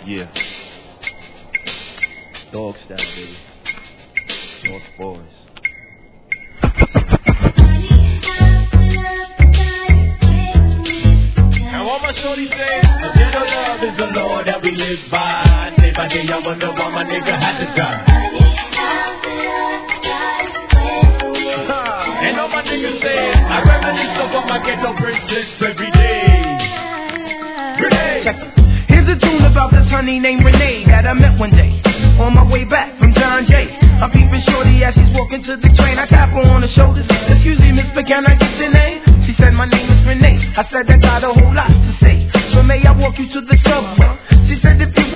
Yeah. Dog style, baby. Lost boys. And what my shorty say? The ghetto love is the law that we live by. Day by day, I wonder why my nigga had to die. And all my niggas say, I reminisce over my ghetto princess every day. Here's a tune about this honey named Renee that I met one day on my way back from John Jay. I'm peeping shorty as she's walking to the train. I tap her on the shoulders. Excuse me, miss, but can I get your name? She said my name is Renee. I said I got a whole lot to say. So may I walk you to the